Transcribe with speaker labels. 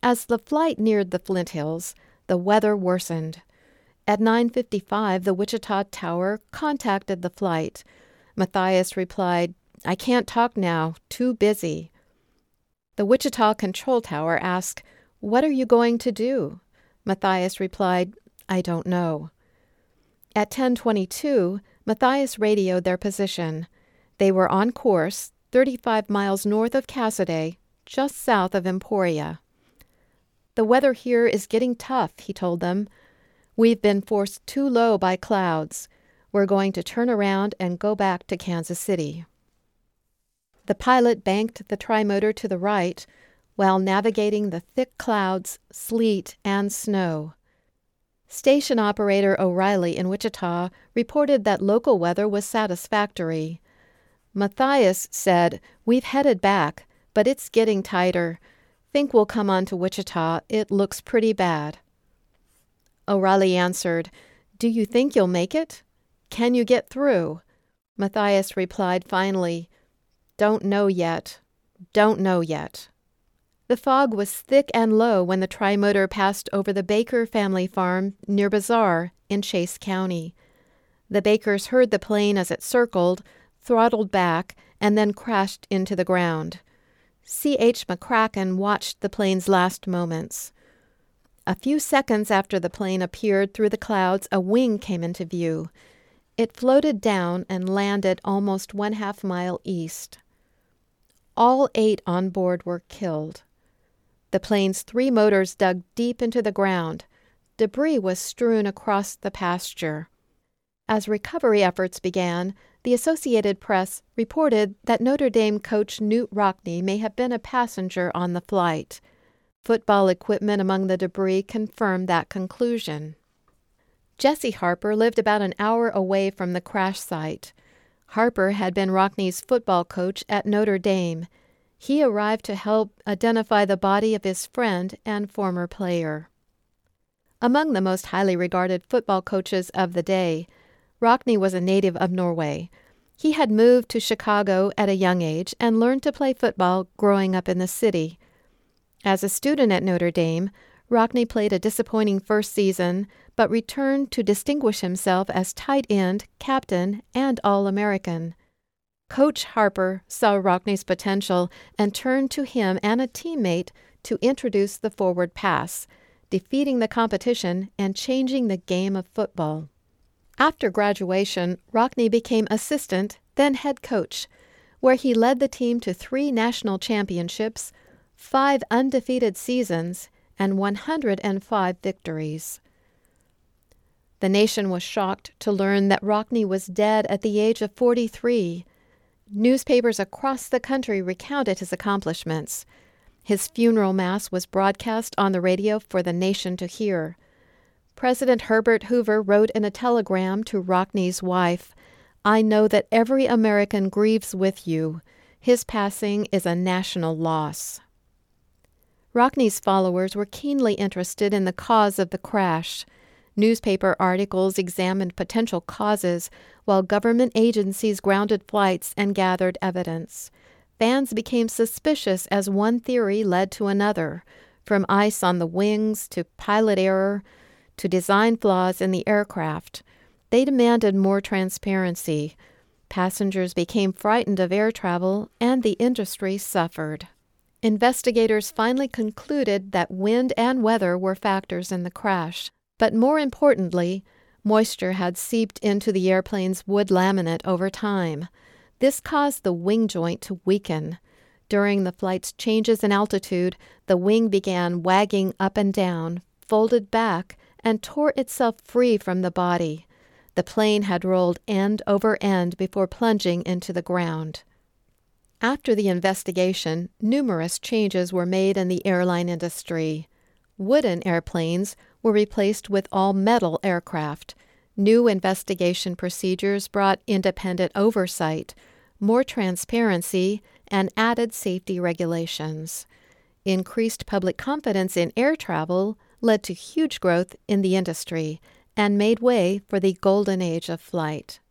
Speaker 1: As the flight neared the Flint Hills, the weather worsened. At 9:55, the Wichita Tower contacted the flight. Matthias replied, "I can't talk now, too busy." The Wichita Control Tower asked, "What are you going to do?" Matthias replied, "I don't know." At 10:22, Matthias radioed their position. They were on course, 35 miles north of Cassoday, just south of Emporia. "The weather here is getting tough," he told them. "We've been forced too low by clouds. We're going to turn around and go back to Kansas City." The pilot banked the trimotor to the right while navigating the thick clouds, sleet, and snow. Station operator O'Reilly in Wichita reported that local weather was satisfactory. Matthias said, "We've headed back, but it's getting tighter. Think we'll come on to Wichita. It looks pretty bad." O'Reilly answered, "Do you think you'll make it? Can you get through?" Matthias replied finally, "Don't know yet. Don't know yet." The fog was thick and low when the trimotor passed over the Baker family farm near Bazaar in Chase County. The Bakers heard the plane as it circled, throttled back, and then crashed into the ground. C.H. McCracken watched the plane's last moments. A few seconds after the plane appeared through the clouds, a wing came into view. It floated down and landed almost 1/2 mile east. All 8 on board were killed. The plane's 3 motors dug deep into the ground. Debris was strewn across the pasture. As recovery efforts began, the Associated Press reported that Notre Dame coach Knute Rockne may have been a passenger on the flight. Football equipment among the debris confirmed that conclusion. Jesse Harper lived about an hour away from the crash site. Harper had been Rockne's football coach at Notre Dame. He arrived to help identify the body of his friend and former player. Among the most highly regarded football coaches of the day, Rockne was a native of Norway. He had moved to Chicago at a young age and learned to play football growing up in the city. As a student at Notre Dame, Rockne played a disappointing first season, but returned to distinguish himself as tight end, captain, and All-American. Coach Harper saw Rockne's potential and turned to him and a teammate to introduce the forward pass, defeating the competition and changing the game of football. After graduation, Rockne became assistant, then head coach, where he led the team to 3 national championships, 5 undefeated seasons, and 105 victories. The nation was shocked to learn that Rockne was dead at the age of 43. Newspapers across the country recounted his accomplishments. His funeral mass was broadcast on the radio for the nation to hear. President Herbert Hoover wrote in a telegram to Rockne's wife, "I know that every American grieves with you. His passing is a national loss." Rockne's followers were keenly interested in the cause of the crash. Newspaper articles examined potential causes, while government agencies grounded flights and gathered evidence. Fans became suspicious as one theory led to another, from ice on the wings to pilot error to design flaws in the aircraft. They demanded more transparency. Passengers became frightened of air travel, and the industry suffered. Investigators finally concluded that wind and weather were factors in the crash. But more importantly, moisture had seeped into the airplane's wood laminate over time. This caused the wing joint to weaken. During the flight's changes in altitude, the wing began wagging up and down, folded back, and tore itself free from the body. The plane had rolled end over end before plunging into the ground. After the investigation, numerous changes were made in the airline industry. Wooden airplanes were replaced with all-metal aircraft. New investigation procedures brought independent oversight, more transparency, and added safety regulations. Increased public confidence in air travel led to huge growth in the industry and made way for the golden age of flight.